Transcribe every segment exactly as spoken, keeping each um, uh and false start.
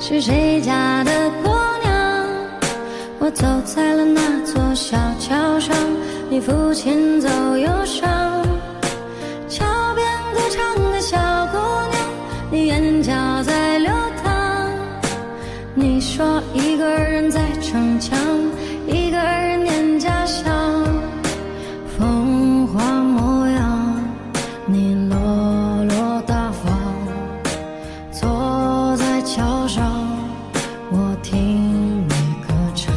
是谁家的姑娘？我走在了那座小桥上，你父亲走忧伤。桥边歌唱的小姑娘，你眼角在流淌。你说一个人在逞强，一个人念家乡。风华模样，你落落大方。坐在桥上，我听你歌唱。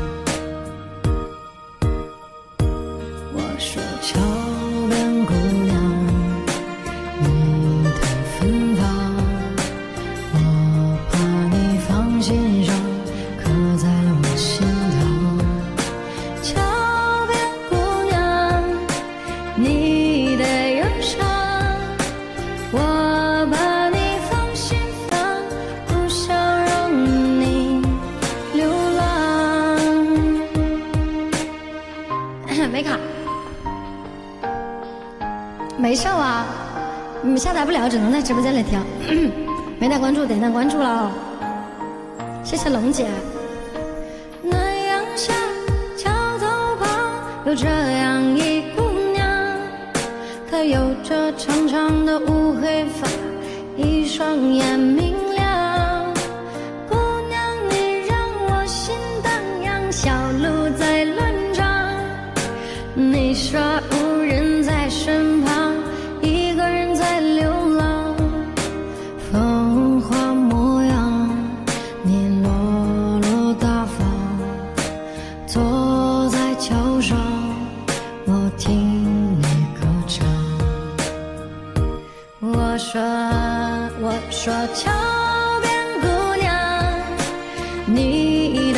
我说桥边姑娘，你太芬芳，我怕你放心上，刻在了我心头。桥边姑娘，你的忧伤，我把你放心房，不想让你流浪。没卡，没事啊，你下载不了，只能在直播间里听。没带关注，点赞关注了哦，谢谢龙姐。南阳下桥头旁有这样一姑娘，她有着长长的乌黑发，一双眼明亮。姑娘你让我心荡漾，小鹿在乱撞。你说无人在身旁，一个人在流浪。风华模样，你落落大方。坐在桥上，我听你歌唱。我说我说桥边姑娘，你